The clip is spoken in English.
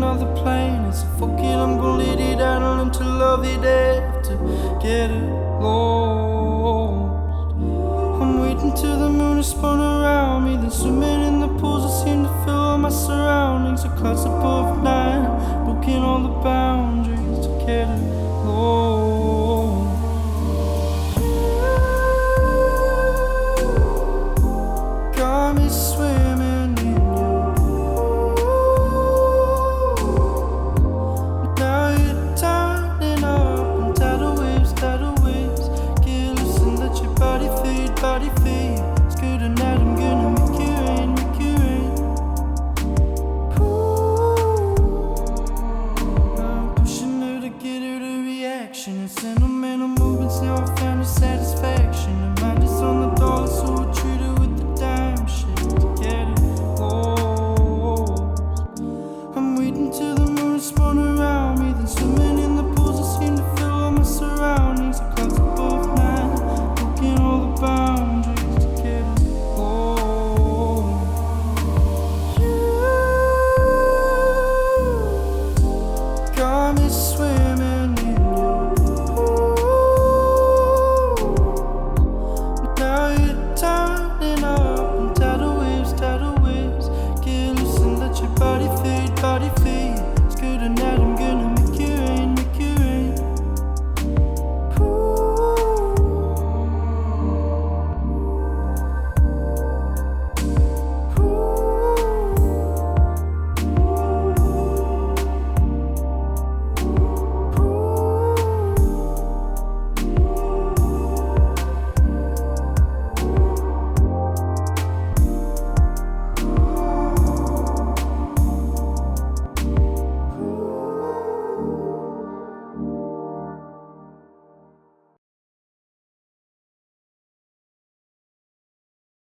other planets. Fuck it, I'm gonna let it out and learn to love it after get it lost. I'm waiting till the moon is spun